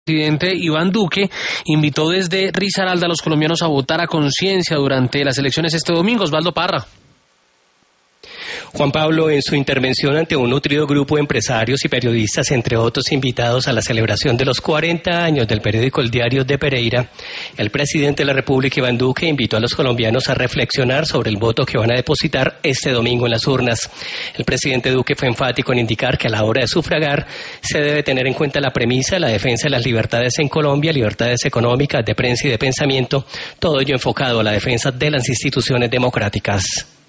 El presidente Iván Duque invitó desde Risaralda a los colombianos a votar a conciencia durante las elecciones este domingo. Osvaldo Parra. Juan Pablo, en su intervención ante un nutrido grupo de empresarios y periodistas, entre otros invitados a la celebración de los 40 años del periódico El Diario de Pereira, el presidente de la República, Iván Duque, invitó a los colombianos a reflexionar sobre el voto que van a depositar este domingo en las urnas. El presidente Duque fue enfático en indicar que a la hora de sufragar se debe tener en cuenta la premisa de la defensa de las libertades en Colombia, libertades económicas, de prensa y de pensamiento, todo ello enfocado a la defensa de las instituciones democráticas.